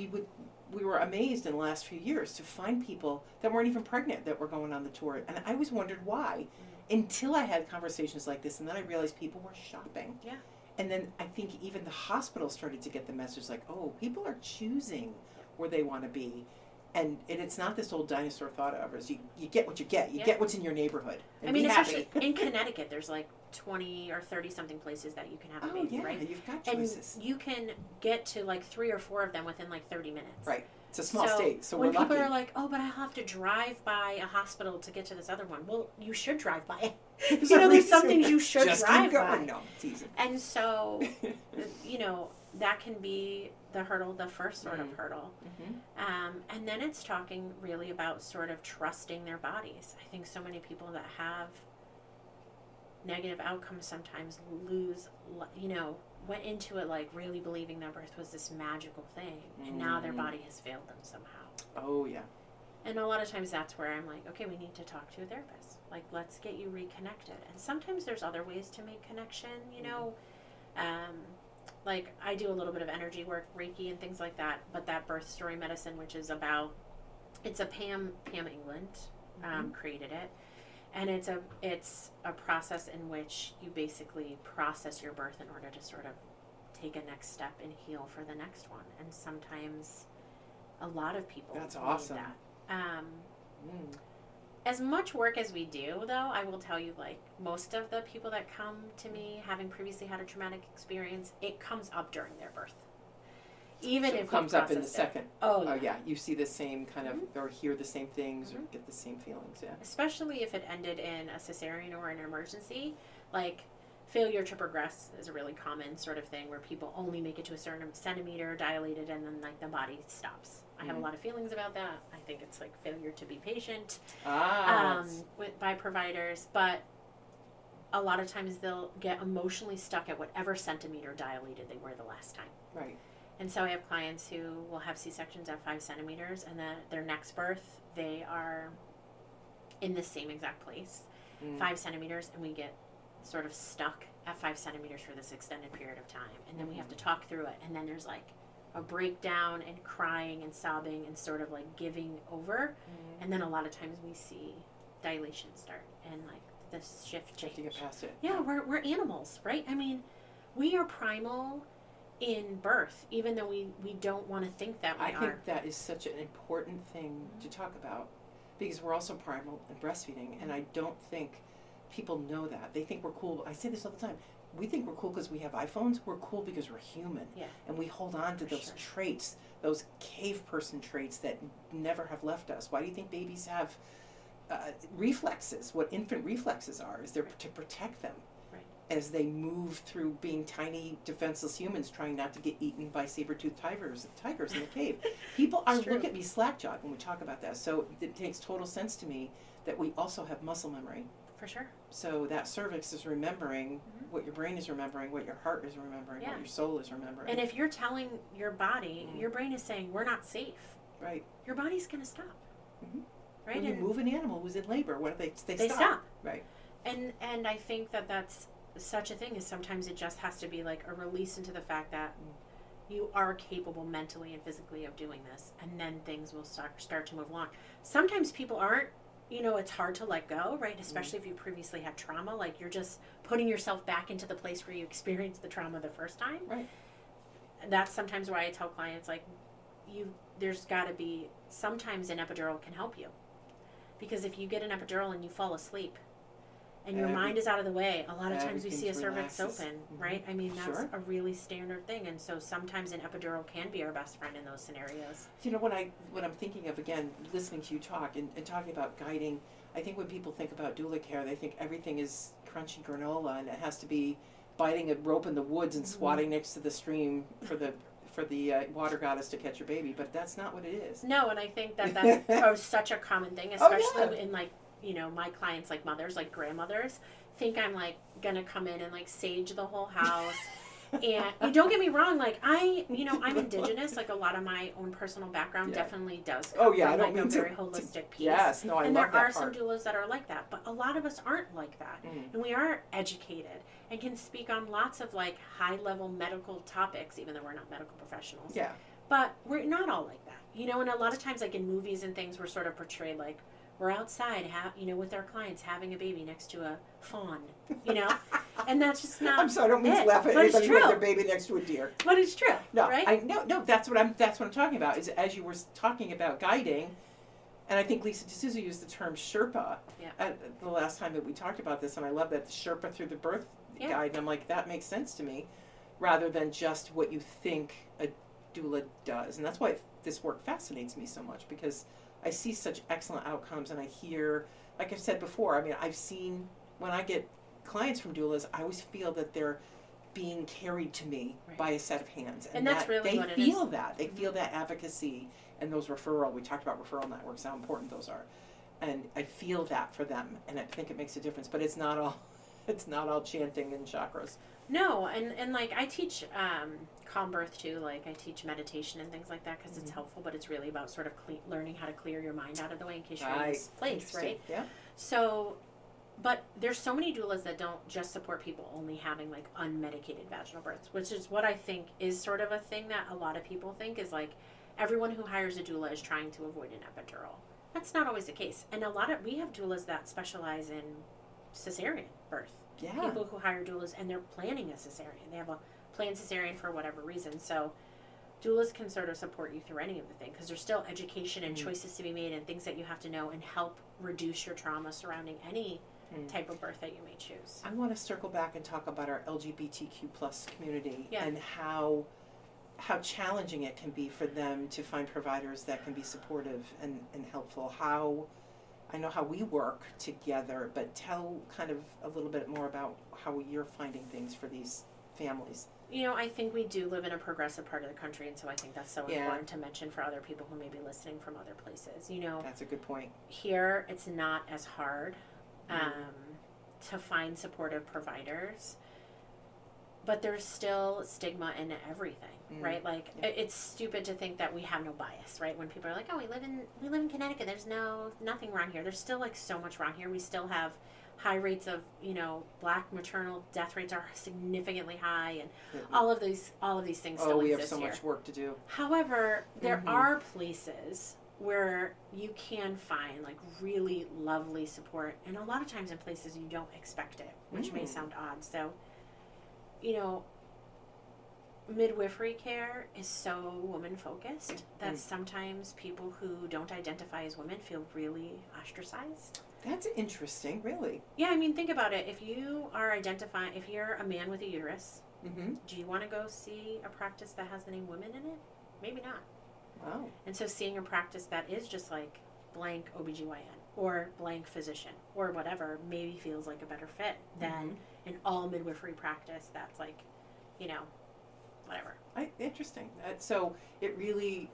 we were amazed in the last few years to find people that weren't even pregnant that were going on the tour, and I always wondered why, until I had conversations like this, and then I realized people were shopping. Yeah. And then I think even the hospital started to get the message like, oh, people are choosing where they want to be. And it's not this old dinosaur thought of us. You get what you get. You get what's in your neighborhood. And I mean, be especially happy. in Connecticut, there's like 20 or 30 something places that you can have a Oh, baby, yeah, right? you've got And choices. you can get to like 3 or 4 of them within like 30 minutes. Right. It's a small state, so when we're lucky. people are like, oh, but I have to drive by a hospital to get to this other one. Well, you should drive by it. You know, there's some things you should Just drive keep by. going. No, it's easy. And so, you know, that can be the hurdle, the first sort of hurdle. And then it's talking really about sort of trusting their bodies. I think so many people that have negative outcomes sometimes lose, you know, went into it like really believing their birth was this magical thing. And now their body has failed them somehow. Oh, yeah. And a lot of times that's where I'm like, okay, we need to talk to a therapist. Like, let's get you reconnected. And sometimes there's other ways to make connection, you know. Like, I do a little bit of energy work, Reiki and things like that. But that birth story medicine, which is about, it's a Pam England created it. And it's a process in which you basically process your birth in order to sort of take a next step and heal for the next one. And sometimes a lot of people That's need awesome. that. As much work as we do, though, I will tell you, like, most of the people that come to me having previously had a traumatic experience, it comes up during their birth. Even So if it comes up in the processed it. second. Oh, Oh, yeah. yeah. You see the same kind of, or hear the same things, or get the same feelings, yeah. Especially if it ended in a cesarean or an emergency. Like, failure to progress is a really common sort of thing where people only make it to a certain centimeter dilated and then, like, the body stops. I have a lot of feelings about that. I think it's, like, failure to be patient by providers. But a lot of times they'll get emotionally stuck at whatever centimeter dilated they were the last time. right. And so I have clients who will have C-sections at 5 centimeters, and then their next birth, they are in the same exact place, 5 centimeters, and we get sort of stuck at 5 centimeters for this extended period of time. And then we have to talk through it. And then there's like a breakdown and crying and sobbing and sort of like giving over. And then a lot of times we see dilation start and like the shift You have change. to get past it. Yeah, we're animals, right? I mean, we are primal in birth, even though we don't want to think that we I are. think that is such an important thing to talk about, because we're also primal in breastfeeding, and I don't think people know that. They think we're cool. I say this all the time. We think we're cool because we have iPhones. We're cool because we're human. Yeah. And we hold on to those traits, those cave person traits that never have left us. Why do you think babies have reflexes? What infant reflexes are is they're to protect them as they move through being tiny, defenseless humans trying not to get eaten by saber-toothed tigers in the cave. People look at me slack-jawed when we talk about that. So it makes total sense to me that we also have muscle memory. For sure. So that cervix is remembering what your brain is remembering, what your heart is remembering, what your soul is remembering. And if you're telling your body, your brain is saying, we're not safe. Right. Your body's going to stop. Mm-hmm. Right? When you move an animal who's in labor, what do they stop. Right. And I think that's such a thing, is sometimes it just has to be like a release into the fact that you are capable mentally and physically of doing this, and then things will start to move along. Sometimes people aren't, it's hard to let go, right? Especially if you previously had trauma, like you're just putting yourself back into the place where you experienced the trauma the first time. Right. That's sometimes why I tell clients, like, there's got to be, sometimes an epidural can help you. Because if you get an epidural and you fall asleep, and your mind is out of the way, a lot of times we see a cervix open, right? I mean, that's a really standard thing. And so sometimes an epidural can be our best friend in those scenarios. When I'm thinking of, again, listening to you talk and talking about guiding, I think when people think about doula care, they think everything is crunchy granola and it has to be biting a rope in the woods and squatting next to the stream for the water goddess to catch your baby. But that's not what it is. No, and I think that's such a common thing, especially in, like, my clients, like mothers, like grandmothers, think I'm like gonna come in and like sage the whole house. And don't get me wrong, like I'm indigenous, like a lot of my own personal background definitely does come from like a very holistic piece. Yes, no, I and love that there are part. some doulas that are like that, but a lot of us aren't like that. And we are educated and can speak on lots of like high level medical topics, even though we're not medical professionals. Yeah. But we're not all like that. And a lot of times, like in movies and things, we're sort of portrayed like we're outside, with our clients having a baby next to a fawn, and that's just not. I'm sorry, I don't mean to laugh at anybody with their baby next to a deer. But it's true. No, right? No. That's what I'm talking about. Is as you were talking about guiding, and I think Lisa D'Souza used the term Sherpa the last time that we talked about this, and I love that, the Sherpa through the birth guide. And I'm like, that makes sense to me, rather than just what you think a doula does, and that's why this work fascinates me so much, because I see such excellent outcomes, and I hear, like I've said before, I mean, I've seen, when I get clients from doulas, I always feel that they're being carried to me by a set of hands. And that's really what it is. They feel that. They feel that advocacy and those we talked about referral networks, how important those are. And I feel that for them, and I think it makes a difference, but it's not all chanting and chakras. No, and like I teach calm birth too. Like I teach meditation and things like that because it's helpful, but it's really about sort of learning how to clear your mind out of the way in case you're in this place, right? Yeah. So, but there's so many doulas that don't just support people only having like unmedicated vaginal births, which is what I think is sort of a thing that a lot of people think is like everyone who hires a doula is trying to avoid an epidural. That's not always the case, and we have doulas that specialize in cesarean birth. Yeah. People who hire doulas and they're planning a cesarean. They have a planned cesarean for whatever reason. So doulas can sort of support you through any of the things because there's still education and choices to be made and things that you have to know and help reduce your trauma surrounding any type of birth that you may choose. I want to circle back and talk about our LGBTQ plus community and how challenging it can be for them to find providers that can be supportive and helpful. I know how we work together, but tell kind of a little bit more about how you're finding things for these families. I think we do live in a progressive part of the country, and so I think that's so important to mention for other people who may be listening from other places. That's a good point. Here, it's not as hard to find supportive providers, but there's still stigma in everything, right? Like it's stupid to think that we have no bias, right? When people are like, "Oh, we live in Connecticut. There's nothing wrong here." There's still like so much wrong here. We still have high rates of, Black maternal death rates are significantly high, and all of these things still exist here. We have so much work to do. However, there are places where you can find like really lovely support, and a lot of times in places you don't expect it, which may sound odd. So, midwifery care is so woman focused that sometimes people who don't identify as women feel really ostracized. That's interesting, really. Yeah, I mean, think about it. If you are if you're a man with a uterus, Mm-hmm. do you want to go see a practice that has the name women in it? Maybe not. Wow. And so seeing a practice that is just like blank OBGYN or blank physician or whatever maybe feels like a better fit than an all midwifery practice that's like, you know, whatever. Interesting. So it really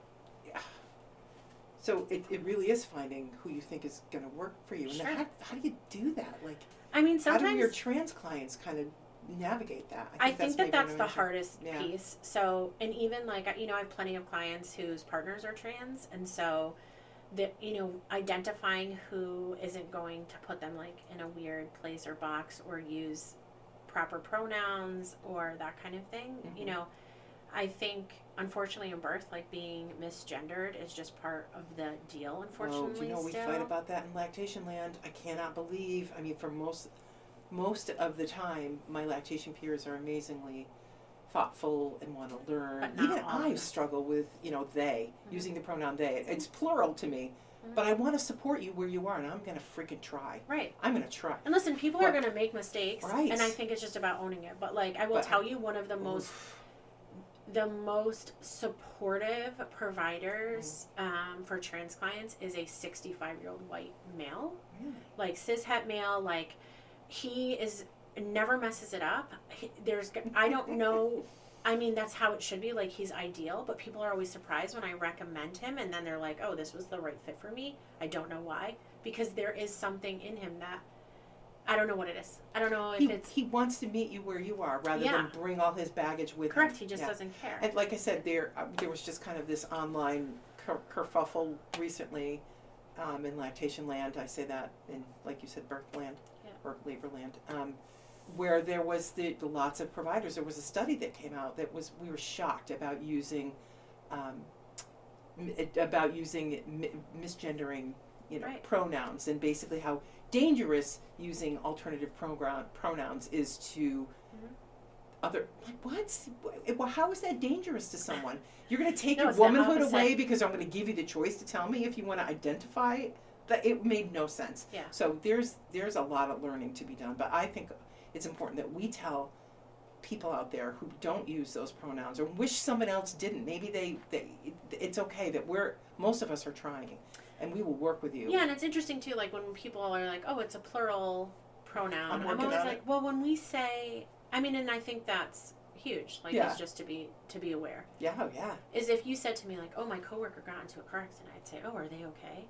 is finding who you think is going to work for you. And Sure. then how do you do that? Like, I mean, how sometimes do your trans clients kind of navigate that? I think maybe that's an the issue. hardest Yeah. piece. So, and even like, you know, I have plenty of clients whose partners are trans. And so, identifying who isn't going to put them like in a weird place or box or use proper pronouns or that kind of thing, you know, I think, unfortunately, in birth, like being misgendered is just part of the deal, unfortunately. Oh, do you know, we fight about that in lactation land. I cannot believe, I mean, for most of the time, my lactation peers are amazingly thoughtful and want to learn. But not Even all of I them. struggle with, they, using the pronoun they. It's plural to me, but I want to support you where you are, and I'm going to freaking try. Right. I'm going to try. And listen, people are going to make mistakes. Right. And I think it's just about owning it. But, like, I will tell you, one of the most supportive providers for trans clients is a 65-year-old white male. Really? Like, cishet male, like, he never messes it up. I don't know. I mean, that's how it should be. Like, he's ideal, but people are always surprised when I recommend him, and then they're like, oh, this was the right fit for me. I don't know why. Because there is something in him that, I don't know what it is. I don't know if he wants to meet you where you are rather than bring all his baggage with him. Correct, he just doesn't care. And like I said, there was just kind of this online kerfuffle recently in lactation land. I say that in, like you said, birth land or labor land. Where there was the lots of providers. There was a study that came out that we were shocked about using misgendering, pronouns, and basically how dangerous using alternative pronouns is to other. Like, what? How is that dangerous to someone? You're going to take your womanhood away because I'm going to give you the choice to tell me if you want to identify. That it made no sense. Yeah. So there's a lot of learning to be done, but I think it's important that we tell people out there who don't use those pronouns or wish someone else didn't. Maybe it's okay that most of us are trying, and we will work with you. Yeah, and it's interesting too. Like when people are like, "Oh, it's a plural pronoun," I'm always like, "Well, when we say," I mean, and I think that's huge. Like, it's just to be aware. Yeah, yeah. Is if you said to me like, "Oh, my coworker got into a car accident," I'd say, "Oh, are they okay?"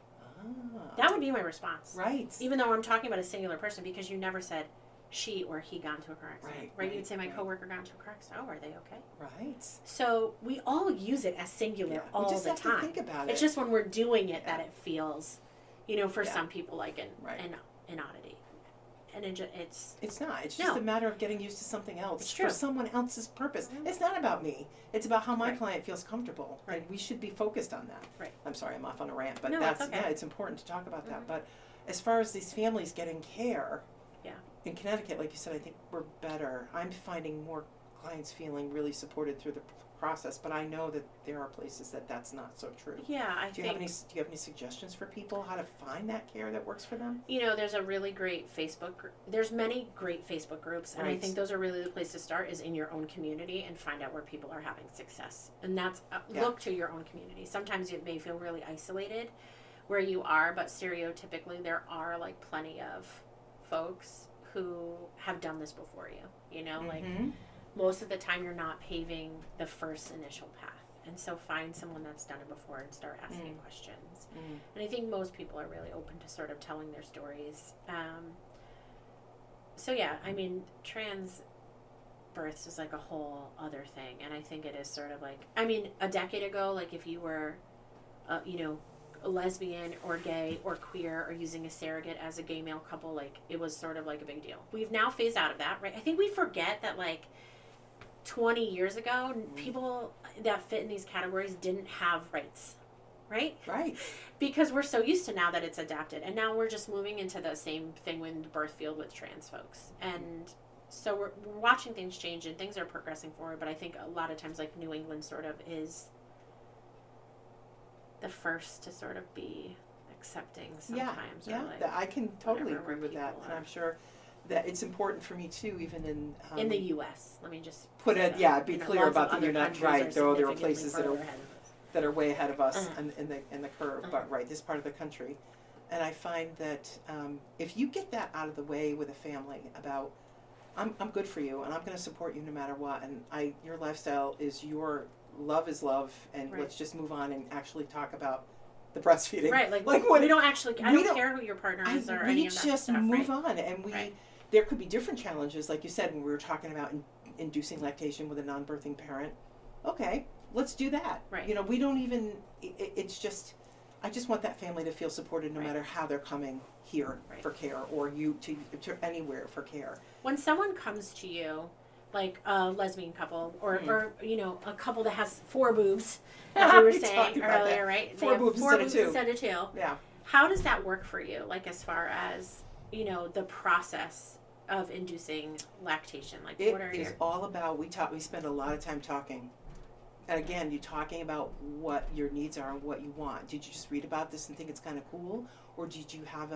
That would be my response. Right. Even though I'm talking about a singular person, because you never said she or he got into a car accident. Right? You'd say my coworker got into a car accident. Oh, are they okay? Right. So we all use it as singular all the time. We just have to think about it. It's just when we're doing it that it feels, for some people like an oddity. And it's not. It's just a matter of getting used to something else. It's true. For someone else's purpose. It's not about me. It's about how my client feels comfortable. Right. And we should be focused on that. Right. I'm sorry, I'm off on a rant, but no, that's it's okay. It's important to talk about that. But as far as these families getting care, in Connecticut, like you said, I think we're better. I'm finding more clients feeling really supported through the process, but I know that there are places that that's not so true. Yeah, Do you have any suggestions for people how to find that care that works for them? There's a really great there's many great Facebook groups, and I think those are really the place to start is in your own community and find out where people are having success. And that's look to your own community. Sometimes it may feel really isolated where you are, but stereotypically there are like plenty of folks who have done this before you, like most of the time you're not paving the first initial path. And so find someone that's done it before and start asking questions. And I think most people are really open to sort of telling their stories. So yeah, I mean, trans births is like a whole other thing. And I think it is sort of like, I mean, a decade ago, like if you were, a lesbian or gay or queer or using a surrogate as a gay male couple, like it was sort of like a big deal. We've now phased out of that, right? I think we forget that like 20 years ago, people that fit in these categories didn't have rights, right? Right. Because we're so used to now that it's adapted. And now we're just moving into the same thing in the birth field with trans folks. And So we're watching things change and things are progressing forward, but I think a lot of times, like, New England sort of is the first to sort of be accepting sometimes. Yeah, or like I can totally whatever, agree with where that, people and are. I'm sure that it's important for me too, even in the U.S. Let me just put say it. that. Yeah, be You know, clear lots about of that. You're other not countries right. are There are significantly places that further are ahead of us. that are way ahead of us Uh-huh. in the curve, Uh-huh. but right, this part of the country, and I find that if you get that out of the way with a family about I'm good for you and I'm going to support you no matter what, and your lifestyle is your love is love, and Right. let's just move on and actually talk about the breastfeeding. Right, like what we don't actually. I we don't don't- care who your partner is or we any of that just stuff. move Right. on, and Right. there could be different challenges, like you said when we were talking about inducing lactation with a non-birthing parent. Okay, let's do that. Right. You know, we don't even. It's just, I just want that family to feel supported no Right. matter how they're coming here Right. for care, or you to anywhere for care. When someone comes to you, like a lesbian couple, or you know, a couple that has 4 boobs, as we were We saying talked about earlier, that. right? 4 They have boobs 4 instead of boobs 2. instead of 2. Yeah. How does that work for you? Like, as far as, you know, the process of inducing lactation, like It what are is your all about, we spend a lot of time talking. And again, you're talking about what your needs are and what you want. Did you just read about this and think it's kind of cool? Or did you have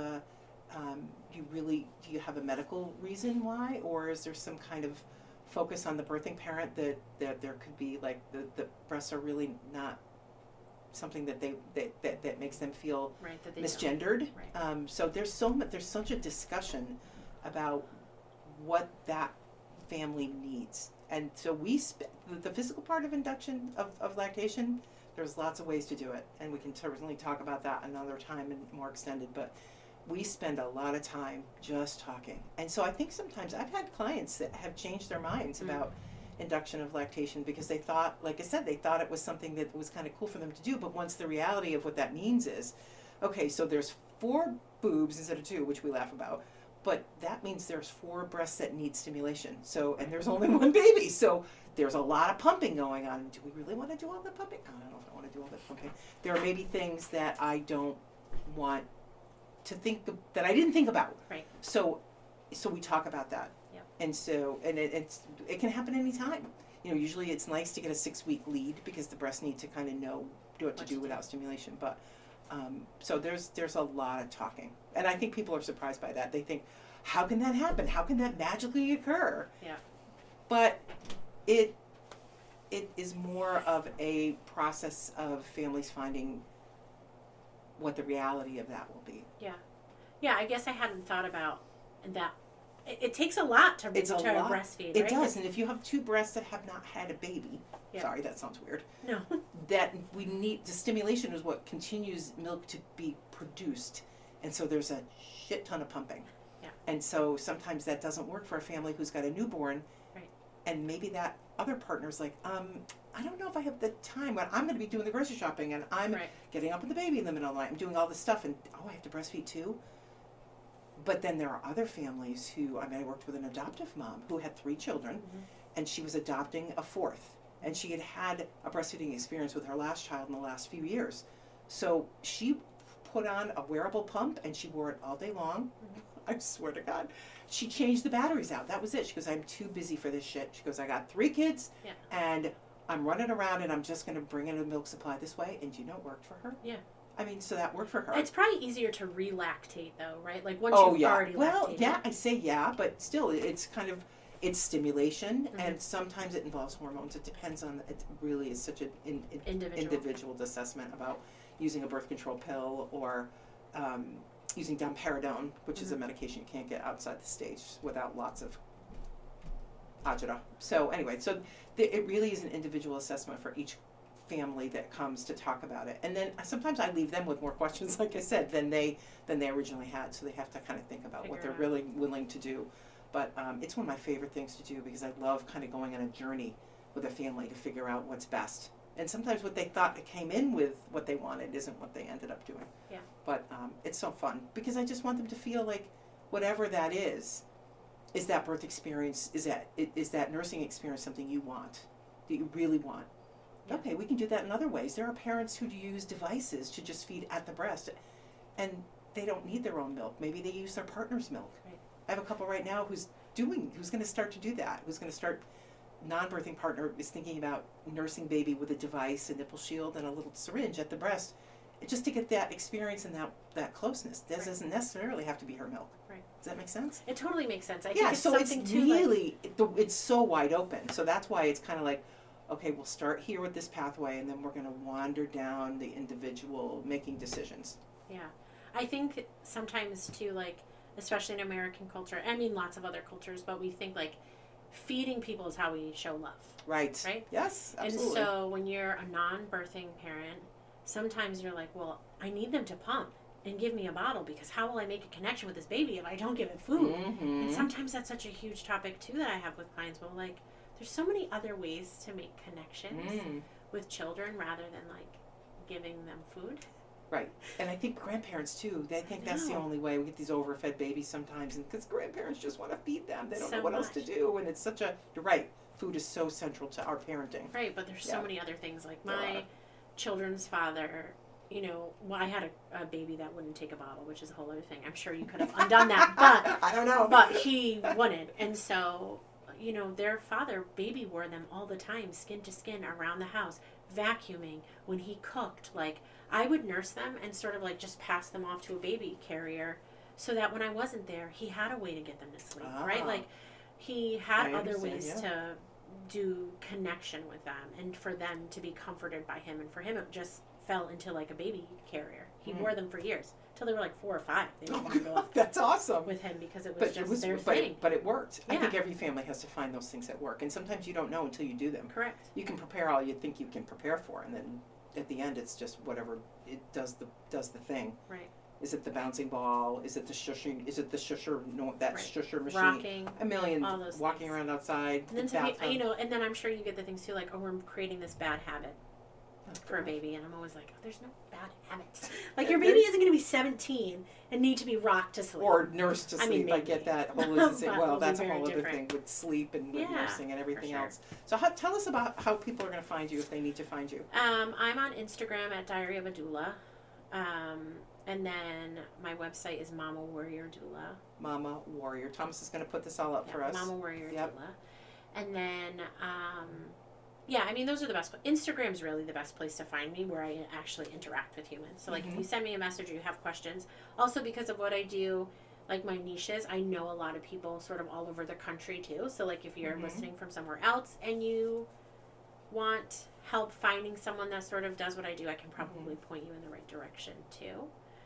do you have a medical reason why? Or is there some kind of focus on the birthing parent that there could be, like, the breasts are really not something that that makes them feel right that they misgendered? Right. So there's such a discussion about what that family needs. And so the physical part of induction of lactation, there's lots of ways to do it, and we can certainly talk about that another time and more extended, but we spend a lot of time just talking. And so I think sometimes I've had clients that have changed their minds about induction of lactation because they thought, like I said, they thought it was something that was kind of cool for them to do, but once the reality of what that means is, okay, so there's 4 boobs instead of 2, which we laugh about, but that means there's 4 breasts that need stimulation. So, and there's only 1 baby. So there's a lot of pumping going on. Do we really want to do all that pumping? I don't know if I want to do all that pumping. There are maybe things that I don't want to think of, that I didn't think about. Right. So we talk about that. Yeah. And so, and it can happen anytime. You know, usually it's nice to get a 6-week lead because the breasts need to kind of know what to do without stimulation. But so there's a lot of talking, and I think people are surprised by that. They think, how can that happen? How can that magically occur? Yeah. But it is more of a process of families finding what the reality of that will be. Yeah, I guess I hadn't thought about that. It takes a lot to It's a lot. breastfeed, It right? does, and if you have 2 breasts that have not had a baby, Yeah. sorry, that sounds weird. No. That we need, the stimulation is what continues milk to be produced, and so there's a shit ton of pumping. Yeah. And so sometimes that doesn't work for a family who's got a newborn. Right. And maybe that other partner's like, I don't know if I have the time, but I'm going to be doing the grocery shopping, and I'm Right. getting up with the baby in the middle of the night. I'm doing all this stuff, and I have to breastfeed too. But then there are other families who, I worked with an adoptive mom who had 3 children, and she was adopting a 4th. And she had had a breastfeeding experience with her last child in the last few years. So she put on a wearable pump, and she wore it all day long. I swear to God. She changed the batteries out. That was it. She goes, I'm too busy for this shit. She goes, I got 3 kids, and I'm running around, and I'm just going to bring in a milk supply this way. And do you know it worked for her? Yeah. So that worked for her. It's probably easier to relactate, though, right? Like once you've already lactated. Yeah, I say yeah, but still, it's kind of, it's stimulation, and sometimes it involves hormones. It depends on, it really is such an individual assessment about using a birth control pill or using domperidone, which is a medication you can't get outside the States without lots of agita. So anyway, it really is an individual assessment for each family that comes to talk about it. And then sometimes I leave them with more questions, like I said, than they originally had. So they have to kind of think about what they're really willing to do. But it's one of my favorite things to do because I love kind of going on a journey with a family to figure out what's best. And sometimes what they thought that came in with what they wanted isn't what they ended up doing. Yeah. But it's so fun because I just want them to feel like whatever that is that birth experience, is that nursing experience something you want, that you really want? Yeah. Okay, we can do that in other ways. There are parents who use devices to just feed at the breast, and they don't need their own milk. Maybe they use their partner's milk. Right. I have a couple right now who's to start to do that, who's going to start. Non-birthing partner is thinking about nursing baby with a device, a nipple shield, and a little syringe at the breast, just to get that experience and that closeness. That doesn't necessarily have to be her milk. Right. Does that make sense? It totally makes sense. I Yeah, think it's so something it's too, really, it's so wide open. So that's why it's kind of like, okay, we'll start here with this pathway, and then we're going to wander down the individual making decisions. Yeah. I think sometimes too, like, especially in American culture, I mean lots of other cultures, but we think like feeding people is how we show love. Right. Right? Yes, absolutely. And so when you're a non-birthing parent, sometimes you're like, well, I need them to pump and give me a bottle, because how will I make a connection with this baby if I don't give it food? Mm-hmm. And sometimes that's such a huge topic too that I have with clients. Well, like, there's so many other ways to make connections with children rather than like giving them food. Right. And I think grandparents too, they think that's the only way. We get these overfed babies sometimes, and because grandparents just want to feed them. They don't know what else to do. And it's such a, you're right, food is so central to our parenting. Right, but there's so many other things. Like my children's father, you know, well, I had a baby that wouldn't take a bottle, which is a whole other thing. I'm sure you could have undone that, but I don't know. But he wouldn't. And so, you know, their father baby wore them all the time, skin to skin, around the house, vacuuming, when he cooked. Like, I would nurse them and sort of like just pass them off to a baby carrier so that when I wasn't there, he had a way to get them to sleep, right? Like, he had other ways to do connection with them and for them to be comforted by him. And for him, it just fell into like a baby carrier. He wore them for years till they were like 4 or 5. They would want to go up. That's awesome. With him, because it was their but thing. But it worked. Yeah. I think every family has to find those things that work, and sometimes you don't know until you do them. Correct. You can prepare all you think you can prepare for, and then at the end, it's just whatever it does the thing. Right. Is it the bouncing ball? Is it the shushing? Is it the shusher? No, that shusher machine. Rocking. A million. All those walking things. around outside. And then you know, and then I'm sure you get the things too, like, oh, we're creating this bad habit for a baby, and I'm always like, oh, there's no bad habits. Like, your baby isn't going to be 17 and need to be rocked to sleep or nursed to sleep. I mean, I get that holistic. Well, that's a very whole other different. thing with sleep and with nursing and everything sure. else. So tell us about how people are going to find you if they need to find you. I'm on Instagram at Diary of a Doula. And then my website is Mama Warrior Doula. Mama Warrior. Thomas is going to put this all up for us. Mama Warrior Doula. And then, yeah, I mean, those are the best. Instagram's really the best place to find me, where I actually interact with humans. So, like, if you send me a message or you have questions, also because of what I do, like my niches, I know a lot of people sort of all over the country too. So, like, if you're listening from somewhere else and you want help finding someone that sort of does what I do, I can probably point you in the right direction too.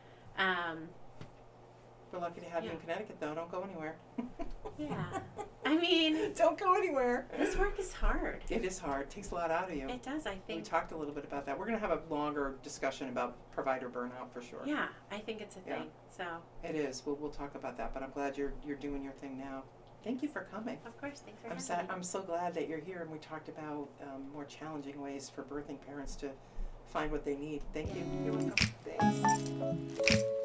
We're lucky to have you in Connecticut, though. Don't go anywhere. Yeah. I mean, don't go anywhere. This work is hard. It is hard. It takes a lot out of you. It does, I think. We talked a little bit about that. We're going to have a longer discussion about provider burnout for sure. Yeah, I think it's a thing. So it is. We'll talk about that, but I'm glad you're doing your thing now. Thank you for coming. Of course, thanks for having me. I'm so glad that you're here, and we talked about more challenging ways for birthing parents to find what they need. Thank you. You're welcome. Thanks.